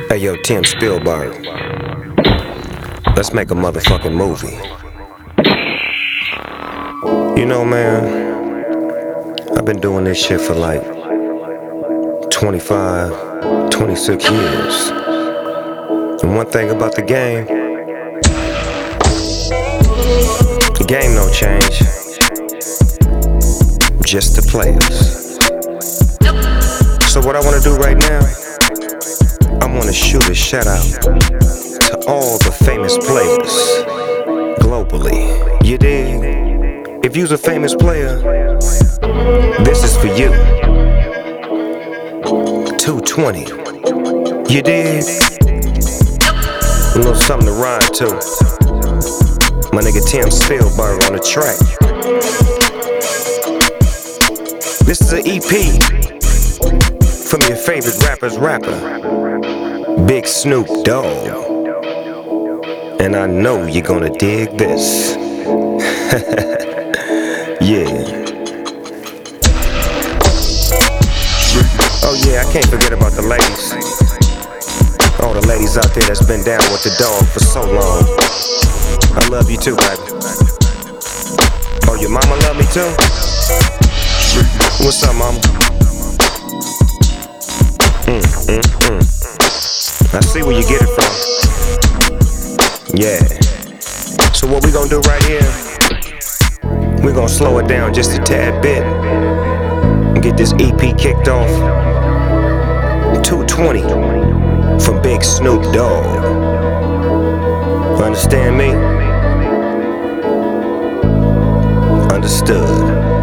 Hey yo, Tim Spielberg, let's make a motherfucking movie. You know, man, I've been doing this shit for like 25, 26 years. And one thing about the game don't change. Just the players. So what I wanna do right now, I wanna shoot a shout out to all the famous players globally. You dig? If you's a famous player, this is for you. 220. You dig? A little something to ride to. My nigga Tim Spielberg on the track. This is an EP from your favorite rapper's rapper, Big Snoop Dogg. And I know you're gonna dig this. Yeah. Oh yeah, I can't forget about the ladies. All the ladies out there that's been down with the dog for so long. I love you too, baby. Oh, your mama love me too? What's up, mama? I see where you get it from. Yeah. So what we gonna do right here, we gonna slow it down just a tad bit and get this EP kicked off. 220 from Big Snoop Dogg. Understand me? Understood.